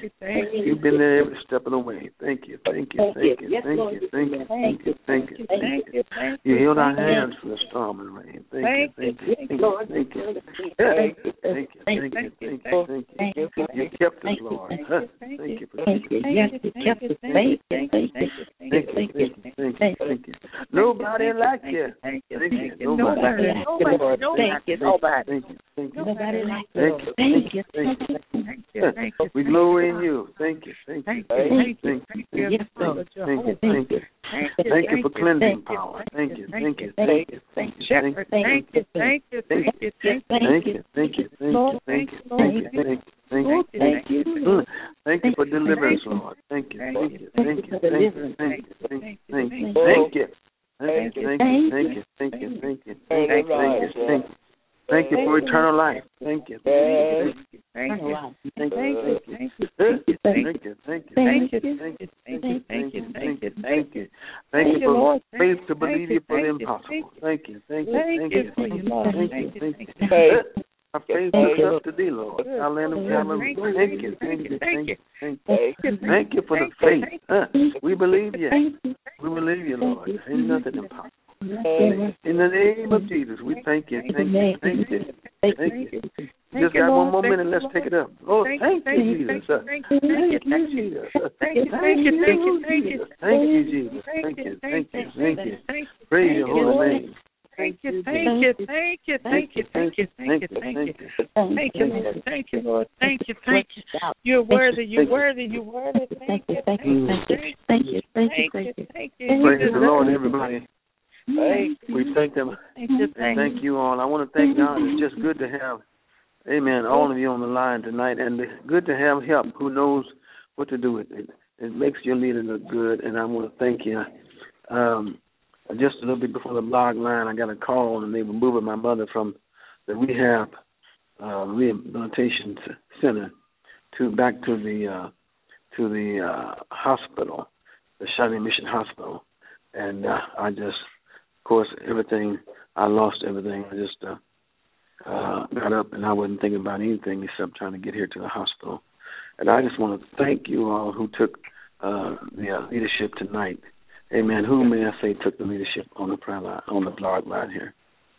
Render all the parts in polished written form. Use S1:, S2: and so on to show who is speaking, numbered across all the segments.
S1: You've been there every step of the way. Thank you. Thank you. Thank you. Thank you. Thank you. Thank you. Thank you. Thank you. You healed our hands from the storm and rain. Thank you. Thank you. Thank you. Thank you. Thank you. Thank you. Thank you. Thank you. You kept us, Lord. Thank you for keeping us.
S2: Yes, you kept us. Thank you. Thank you.
S1: Thank you. Thank you. Nobody like you. Thank you. Nobody like you.
S2: Thank you. Nobody.
S1: Thank you. Thank you.
S2: Nobody like
S1: Thank
S2: you.
S1: you. Thank you. Thank you. We glory in you. Thank you. Thank you. Thank you. Thank you.
S2: Yes, Lord.
S1: Thank you. Thank you. Thank you for cleansing power. Thank you. Thank you. Thank you. Thank you. Thank you.
S2: Thank you.
S1: Thank you.
S2: Thank you.
S1: Thank you. Thank you. Thank you. Thank you. Thank you. Thank you. Thank you for deliverance, Lord. Thank you. Thank you. Thank you. Thank you. Thank you. Thank you. Thank you. Thank you. Thank you. Thank you. Thank you. Thank you. Thank you. Thank you. Thank you for eternal life. Thank you. Thank you. Thank you. Thank you. Thank you. Thank you. Thank you. Thank you. Thank you. Thank you. Thank you. Thank you. Thank you. Thank you for faith to believe you for the impossible. Thank you. Thank you. Thank you. Thank you. Thank you. Our faith looks up to thee, Lord. Hallelujah. Thank you. Thank you. Thank you. Thank you for the faith. We believe you. We believe you, Lord. Ain't nothing impossible. In the name of Jesus, we thank you. Thank you. Thank you. Thank you. Just got one more minute. Let's take it up. Oh, thank you, Jesus. Thank you, Jesus. Thank you, Jesus. Thank you, Jesus. Thank you. Thank you. Thank you. Praise your holy name.
S3: Thank you, thank you, thank you, thank you, thank you, thank you, thank you, thank you, Lord, thank you, Lord, thank you, thank you. You're worthy, you're worthy, you're worthy. Thank you, thank you, thank you, thank you, thank you, thank you.
S1: Praise the Lord, everybody. We thank them. Thank you all. I want to thank God. It's just good to have, amen, all of you on the line tonight, and it's good to have help who knows what to do with it. It makes your leader look good, and I want to thank you. Just a little bit before the blog line, I got a call, and they were moving my mother from the rehabilitation center back to the hospital, the Shining Mission Hospital, and I just, of course, I lost everything. I just got up, and I wasn't thinking about anything except trying to get here to the hospital. And I just want to thank you all who took the leadership tonight. Amen. Who may I say took the leadership on the prayer line, on the blog line here?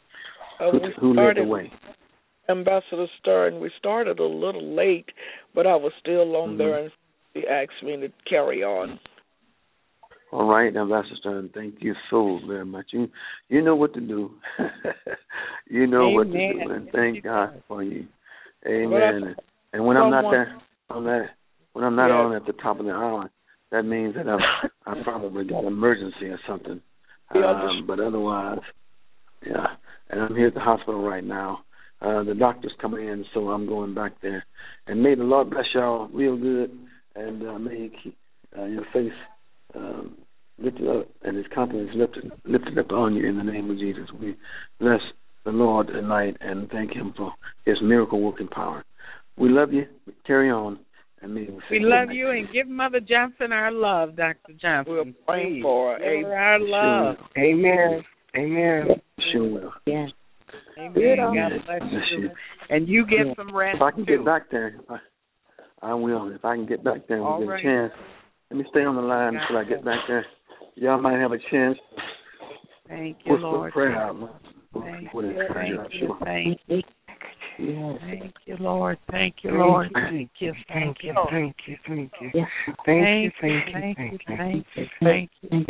S1: Who led the way?
S4: Ambassador Stern. We started a little late, but I was still on there, and he asked me to carry on.
S1: All right, Ambassador Stern. Thank you so very much. You know what to do. You know what to do, and thank God for you. Amen. And when I'm not there, when I'm not on at the top of the hour, that means that I probably got an emergency or something. But otherwise, yeah. And I'm here at the hospital right now. The doctor's coming in, so I'm going back there. And may the Lord bless y'all real good, and may He keep your face lifted up and His countenance lifted up on you in the name of Jesus. We bless the Lord tonight and thank Him for His miracle-working power. We love you. Carry on.
S3: We love you, and give Mother Johnson our love, Dr. Johnson.
S4: We're praying for her.
S3: Give her our love.
S5: Amen. Amen.
S1: Sure will.
S2: Yes.
S3: Amen. God bless you. And you get some rest,
S1: if I can get back there, I will. If I can get back there and get a chance. Let me stay on the line until I get back there. Y'all might have a chance.
S3: Thank you, Lord.
S1: Prayer out.
S3: Thank you. Thank you. Thank you, Lord. Thank you, Lord. Thank you.
S5: Thank you. Thank you. Thank you.
S2: Yes.
S5: Thank you.
S3: Thank you. Thank you.
S5: Thank you.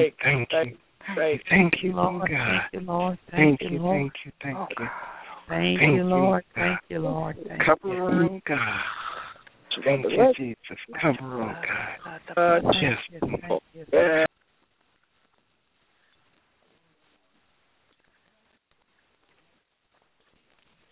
S5: Thank you,
S3: Lord.
S5: God.
S3: Thank you, Lord.
S5: Thank you. Thank you. Thank you.
S3: Thank you, Lord. Thank you, Lord.
S5: Cover on God. Thank you, Jesus. Cover on God.
S3: Yes.